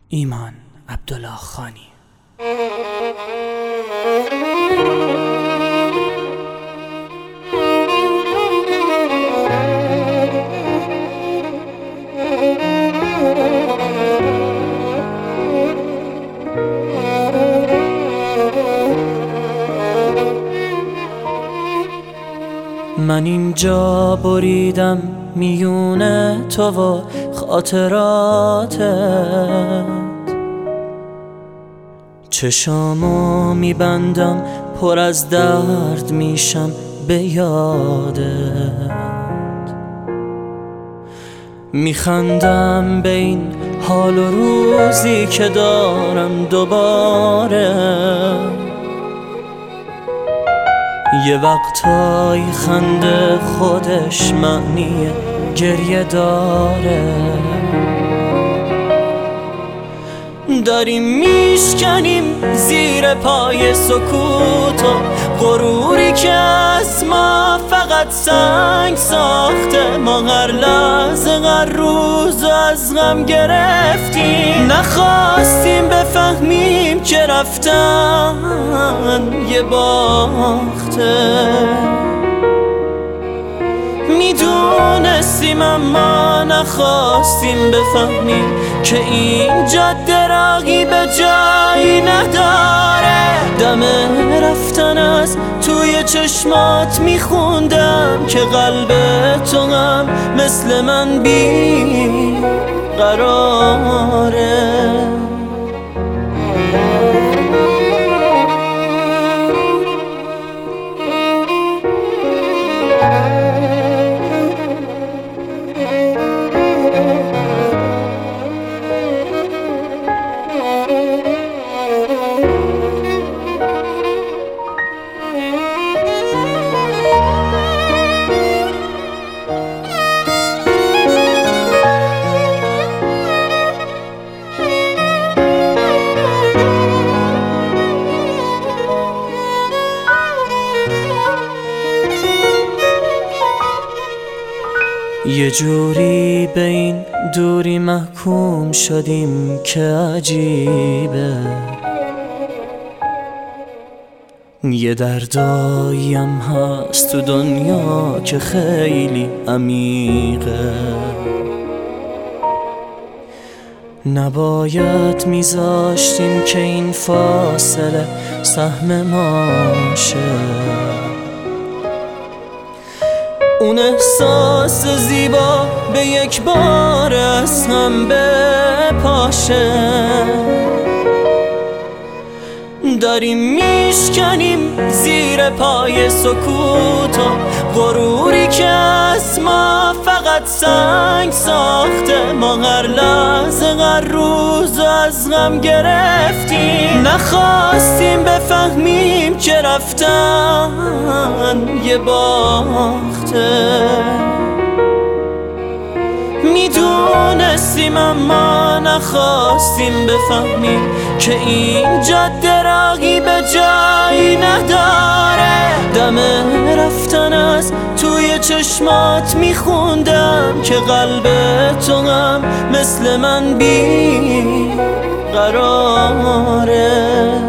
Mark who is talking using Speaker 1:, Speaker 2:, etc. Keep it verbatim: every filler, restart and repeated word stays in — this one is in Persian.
Speaker 1: ایمان عبدالله خانی. من اینجا بریدم میونه تو و خاطراتت، چشامو میبندم پر از درد میشم به یادت، میخندم به این حال و روزی که دارم دوباره. یه وقتای خنده خودش معنی گریه داره، داریم میشکنیم زیر پای سکوت و غروری که از ما فقط سنگ ساخته. ما هر لحظه هر روز از غم گرفتیم، نخواستیم بفهمیم که رفتن یه باخته. میدونستیم اما نخواستیم بفهمیم که این جاده راهی به جایی نداره. دم رفتن از توی چشمات میخوندم که قلب تو هم مثل من بی قراره. یه جوری به این دوری محکوم شدیم که عجیبه. یه درداییم هست تو دنیا که خیلی عمیقه، نباید میذاشتیم که این فاصله سهم ما شه. اون احساس زیبا به یک بار از هم بپاشه، داریم میشکنیم زیر پای سکوت و غروری که از ما فقط سنگ ساخته. ما هر لحظه هر روز از غم گرفتیم، نخواستیم بفهمیم که رفتن یه باخته. میدونستیم اما نخواستیم بفهمیم که این جاده راهی به جایی نداره. دم رفتن از توی چشمات میخوندم که قلب تو هم مثل من بی قراره.